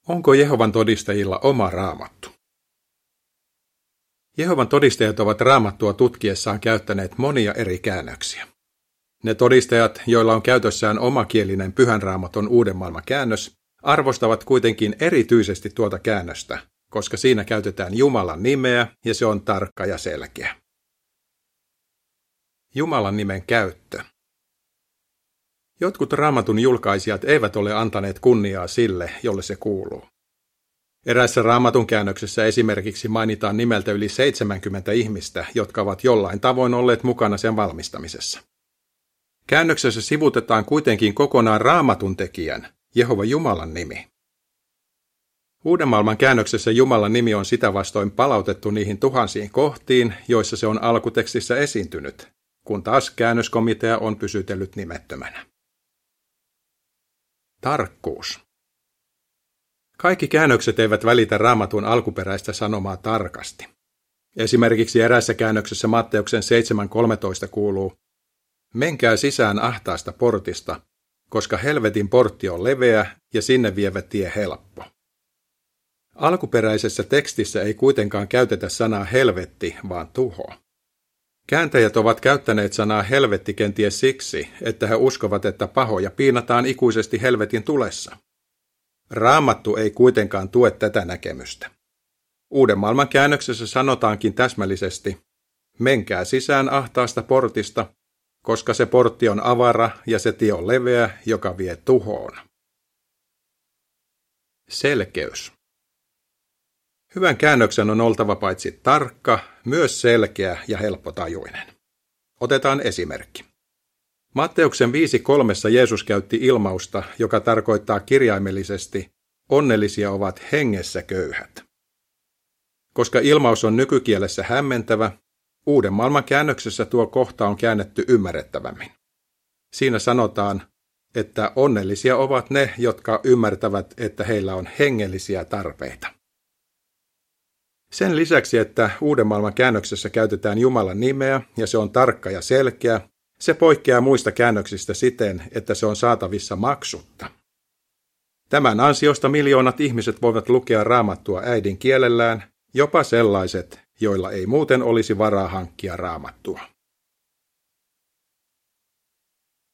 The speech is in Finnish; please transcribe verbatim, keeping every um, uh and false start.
Onko Jehovan todistajilla oma raamattu? Jehovan todistajat ovat raamattua tutkiessaan käyttäneet monia eri käännöksiä. Ne todistajat, joilla on käytössään omakielinen Pyhän Raamatun uuden maailman käännös, arvostavat kuitenkin erityisesti tuota käännöstä, koska siinä käytetään Jumalan nimeä ja se on tarkka ja selkeä. Jumalan nimen käyttö. Jotkut Raamatun julkaisijat eivät ole antaneet kunniaa sille, jolle se kuuluu. Eräissä Raamatun käännöksessä esimerkiksi mainitaan nimeltä yli seitsemänkymmentä ihmistä, jotka ovat jollain tavoin olleet mukana sen valmistamisessa. Käännöksessä sivutetaan kuitenkin kokonaan Raamatun tekijän, Jehova Jumalan nimi. Uuden maailman käännöksessä Jumalan nimi on sitä vastoin palautettu niihin tuhansiin kohtiin, joissa se on alkutekstissä esiintynyt, kun taas käännöskomitea on pysytellyt nimettömänä. Tarkkuus. Kaikki käännökset eivät välitä Raamatun alkuperäistä sanomaa tarkasti. Esimerkiksi eräässä käännöksessä Matteuksen seitsemän kolmetoista kuuluu: "Menkää sisään ahtaasta portista, koska helvetin portti on leveä ja sinne vievä tie helppo." Alkuperäisessä tekstissä ei kuitenkaan käytetä sanaa helvetti, vaan tuho. Kääntäjät ovat käyttäneet sanaa helvetti kenties siksi, että he uskovat, että pahoja piinataan ikuisesti helvetin tulessa. Raamattu ei kuitenkaan tue tätä näkemystä. Uuden maailman käännöksessä sanotaankin täsmällisesti: "Menkää sisään ahtaasta portista, koska se portti on avara ja se tie on leveä, joka vie tuhoon." Selkeys. Hyvän käännöksen on oltava paitsi tarkka, myös selkeä ja helppotajuinen. Otetaan esimerkki. Matteuksen viisi kolmessa Jeesus käytti ilmausta, joka tarkoittaa kirjaimellisesti: "Onnellisia ovat hengessä köyhät." Koska ilmaus on nykykielessä hämmentävä, uuden maailman käännöksessä tuo kohta on käännetty ymmärrettävämmin. Siinä sanotaan, että onnellisia ovat ne, jotka ymmärtävät, että heillä on hengellisiä tarpeita. Sen lisäksi, että uuden maailman käännöksessä käytetään Jumalan nimeä ja se on tarkka ja selkeä, se poikkeaa muista käännöksistä siten, että se on saatavissa maksutta. Tämän ansiosta miljoonat ihmiset voivat lukea Raamattua äidinkielellään, jopa sellaiset, joilla ei muuten olisi varaa hankkia Raamattua.